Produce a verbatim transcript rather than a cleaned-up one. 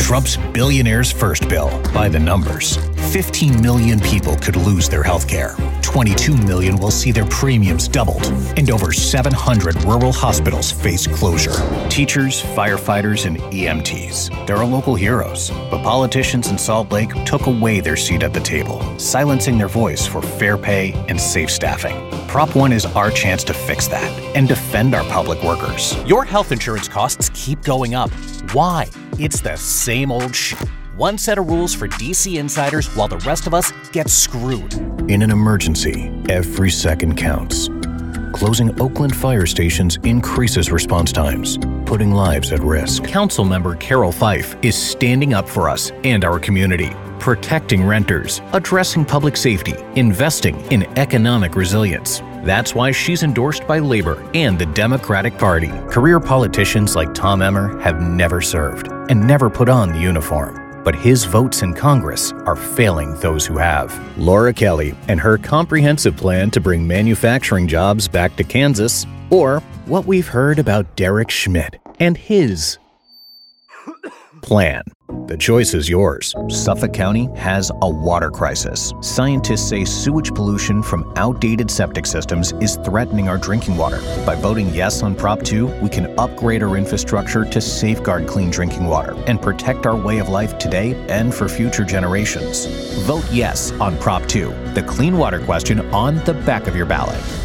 Trump's Billionaires First bill. By the numbers, fifteen million people could lose their health care. twenty-two million will see their premiums doubled, and over seven hundred rural hospitals face closure. Teachers, firefighters, and E M Ts, they're our local heroes, but politicians in Salt Lake took away their seat at the table, silencing their voice for fair pay and safe staffing. Prop one is our chance to fix that and defend our public workers. Your health insurance costs keep going up. Why? It's the same old shit. One set of rules for D C insiders while the rest of us get screwed. In an emergency, every second counts. Closing Oakland fire stations increases response times, putting lives at risk. Councilmember Carol Fife is standing up for us and our community, protecting renters, addressing public safety, investing in economic resilience. That's why she's endorsed by Labor and the Democratic Party. Career politicians like Tom Emmer have never served and never put on the uniform. But his votes in Congress are failing those who have. Laura Kelly and her comprehensive plan to bring manufacturing jobs back to Kansas, or what we've heard about Derek Schmidt and his plan. The choice is yours. Suffolk County has a water crisis. Scientists say sewage pollution from outdated septic systems is threatening our drinking water. By voting yes on Prop two, we can upgrade our infrastructure to safeguard clean drinking water and protect our way of life today and for future generations. Vote yes on Prop two, the clean water question on the back of your ballot.